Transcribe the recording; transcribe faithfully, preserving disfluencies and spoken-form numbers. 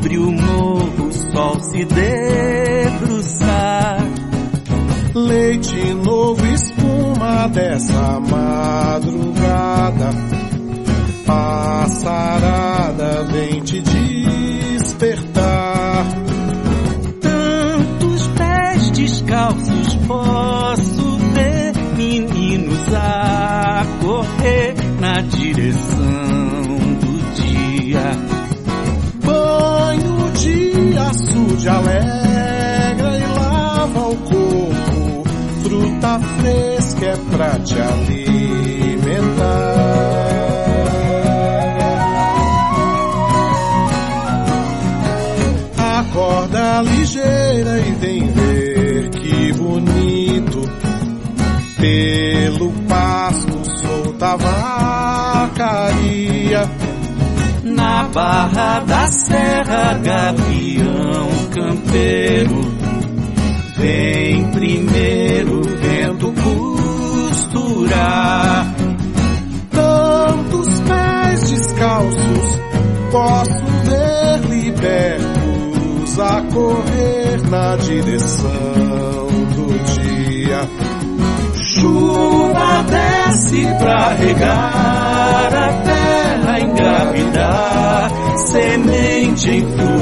sobre o morro o sol se debruçar. Leite novo espuma dessa madrugada, passarada vem te despertar. Tantos pés descalços posso ver, meninos a correr na direção do dia. Banho de açude alegra e lava o corpo, fruta fresca é pra te alimentar. Acorda ligeira e vem ver que bonito, pelo pasto solta a vacaria. Na barra da serra, gavião campeiro vem primeiro vendo costurar. Tantos pés descalços posso ver libertos a correr na direção do dia. Chuva desce pra regar a terra, engravidar, semente em flor